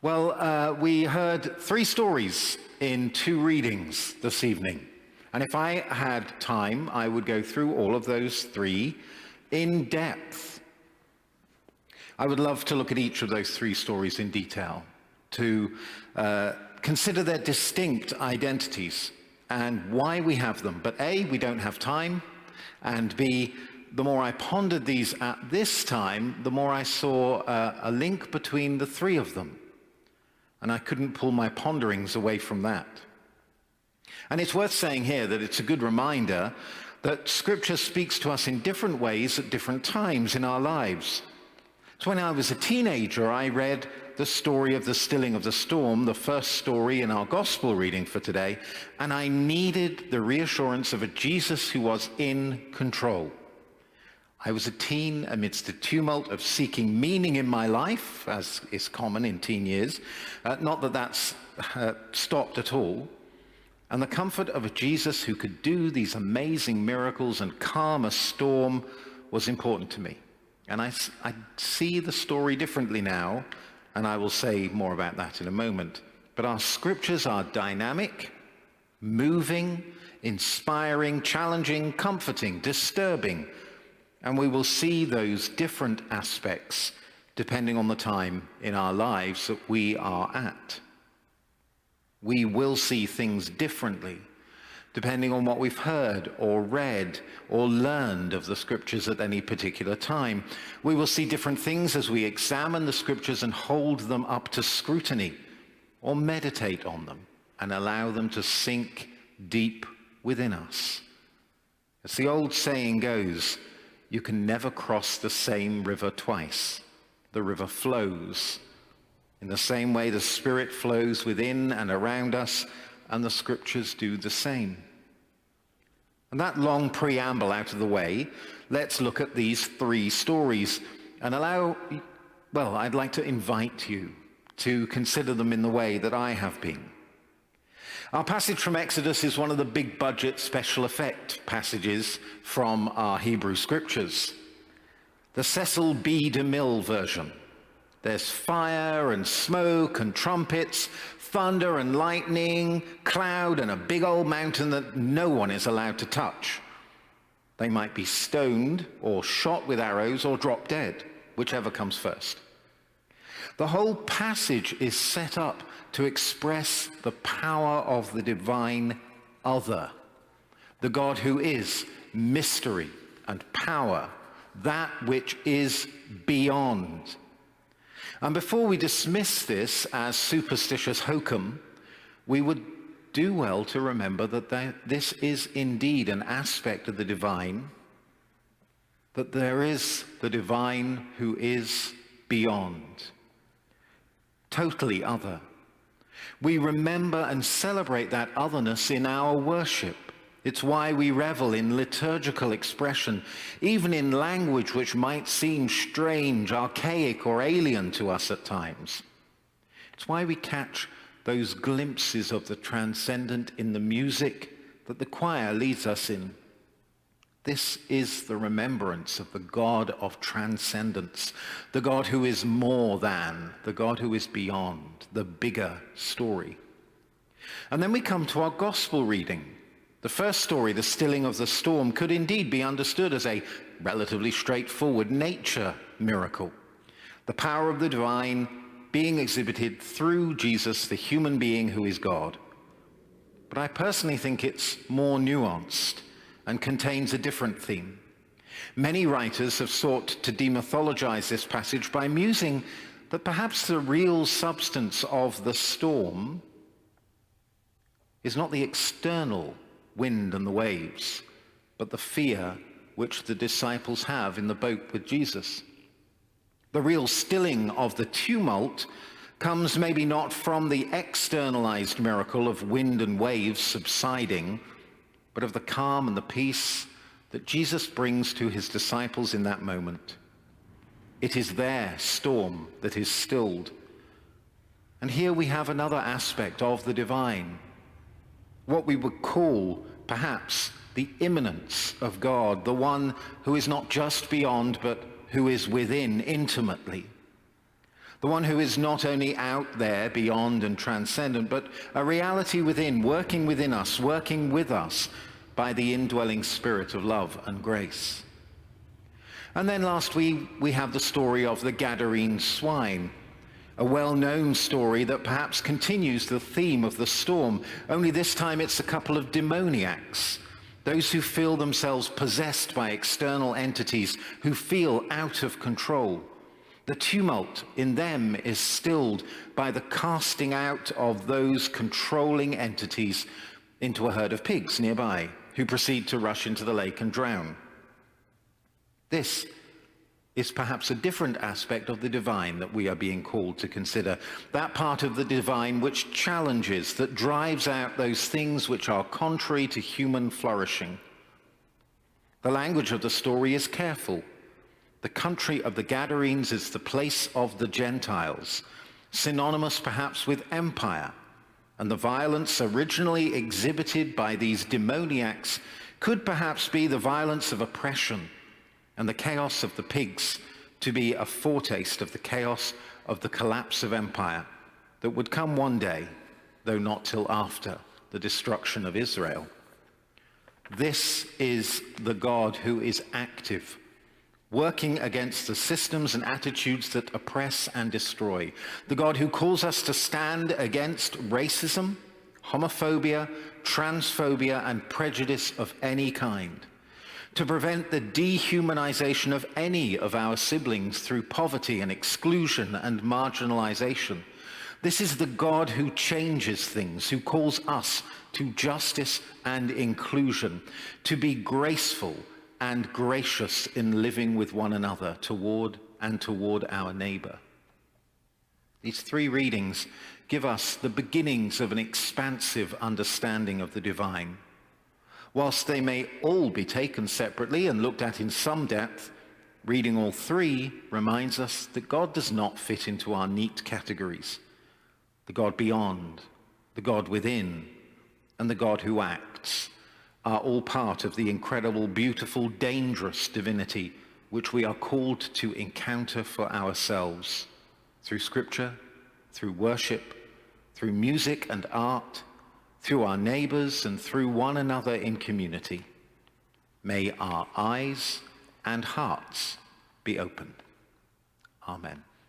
We heard three stories in two readings this evening. And if I had time, I would go through all of those three in depth. I would love to look at each of those three stories in detail, to consider their distinct identities and why we have them. But A, we don't have time, and B, the more I pondered these at this time, the more I saw a link between the three of them. And I couldn't pull my ponderings away from that. And it's worth saying here that it's a good reminder that Scripture speaks to us in different ways at different times in our lives. So when I was a teenager, I read the story of the stilling of the storm, the first story in our gospel reading for today, and I needed the reassurance of a Jesus who was in control. I was a teen amidst the tumult of seeking meaning in my life, as is common in teen years. Not that that's stopped at all. And the comfort of a Jesus who could do these amazing miracles and calm a storm was important to me. And I see the story differently now, and I will say more about that in a moment. But our scriptures are dynamic, moving, inspiring, challenging, comforting, disturbing. And we will see those different aspects depending on the time in our lives that we are at. We will see things differently depending on what we've heard or read or learned of the scriptures at any particular time. We will see different things as we examine the scriptures and hold them up to scrutiny or meditate on them and allow them to sink deep within us. As the old saying goes, you can never cross the same river twice. The river flows. In the same way, the Spirit flows within and around us, and the Scriptures do the same. And that long preamble out of the way, let's look at these three stories and I'd like to invite you to consider them in the way that I have been. Our passage from Exodus is one of the big budget special effect passages from our Hebrew scriptures. The Cecil B. DeMille version. There's fire and smoke and trumpets, thunder and lightning, cloud and a big old mountain that no one is allowed to touch. They might be stoned or shot with arrows or drop dead, whichever comes first. The whole passage is set up to express the power of the divine other, the God who is mystery and power, that which is beyond. And before we dismiss this as superstitious hokum, we would do well to remember that this is indeed an aspect of the divine, that there is the divine who is beyond, totally other. We remember and celebrate that otherness in our worship. It's why we revel in liturgical expression, even in language which might seem strange, archaic, or alien to us at times. It's why we catch those glimpses of the transcendent in the music that the choir leads us in. This is the remembrance of the God of transcendence, the God who is more than, the God who is beyond, the bigger story. And then we come to our gospel reading. The first story, the stilling of the storm, could indeed be understood as a relatively straightforward nature miracle. The power of the divine being exhibited through Jesus, the human being who is God. But I personally think it's more nuanced and contains a different theme. Many writers have sought to demythologize this passage by musing that perhaps the real substance of the storm is not the external wind and the waves, but the fear which the disciples have in the boat with Jesus. The real stilling of the tumult comes maybe not from the externalized miracle of wind and waves subsiding, but of the calm and the peace that Jesus brings to his disciples in that moment. It is their storm that is stilled. And here we have another aspect of the divine, what we would call perhaps the immanence of God, the one who is not just beyond, but who is within intimately. The one who is not only out there, beyond and transcendent, but a reality within, working within us, working with us by the indwelling spirit of love and grace. And then last week, we have the story of the Gadarene swine, a well-known story that perhaps continues the theme of the storm, only this time it's a couple of demoniacs, those who feel themselves possessed by external entities, who feel out of control. The tumult in them is stilled by the casting out of those controlling entities into a herd of pigs nearby, who proceed to rush into the lake and drown. This is perhaps a different aspect of the divine that we are being called to consider. That part of the divine which challenges, that drives out those things which are contrary to human flourishing. The language of the story is careful. The country of the Gadarenes is the place of the Gentiles, synonymous perhaps with empire, and the violence originally exhibited by these demoniacs could perhaps be the violence of oppression, and the chaos of the pigs to be a foretaste of the chaos of the collapse of empire that would come one day, though not till after the destruction of Israel. This is the God who is active, working against the systems and attitudes that oppress and destroy. The God who calls us to stand against racism, homophobia, transphobia, and prejudice of any kind, to prevent the dehumanization of any of our siblings through poverty and exclusion and marginalization. This is the God who changes things, who calls us to justice and inclusion, to be graceful and gracious in living with one another toward our neighbor. These three readings give us the beginnings of an expansive understanding of the divine. Whilst they may all be taken separately and looked at in some depth, reading all three reminds us that God does not fit into our neat categories. The God beyond, the God within, and the God who acts are all part of the incredible, beautiful, dangerous divinity which we are called to encounter for ourselves through Scripture, through worship, through music and art, through our neighbors and through one another in community. May our eyes and hearts be opened. Amen.